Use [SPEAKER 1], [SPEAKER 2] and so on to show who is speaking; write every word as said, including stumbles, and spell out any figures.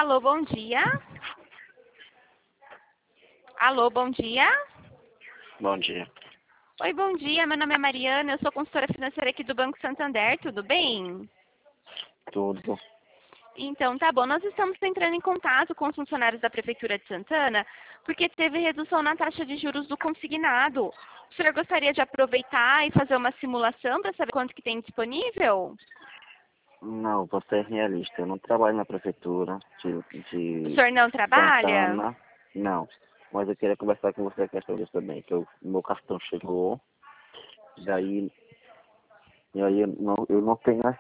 [SPEAKER 1] Alô, bom dia. Alô, bom dia.
[SPEAKER 2] Bom dia.
[SPEAKER 1] Oi, bom dia. Meu nome é Mariana, eu sou consultora financeira aqui do Banco Santander, tudo bem?
[SPEAKER 2] Tudo.
[SPEAKER 1] Então, tá bom. Nós estamos entrando em contato com os funcionários da Prefeitura de Santana, porque teve redução na taxa de juros do consignado. O senhor gostaria de aproveitar e fazer uma simulação para saber quanto que tem disponível?
[SPEAKER 2] Não, vou ser realista. Eu não trabalho na prefeitura de,
[SPEAKER 1] O
[SPEAKER 2] de
[SPEAKER 1] senhor não trabalha?
[SPEAKER 2] Santana. Não. Mas eu queria conversar com você a questão disso também, que o meu cartão chegou, daí, e aí eu não, eu não tenho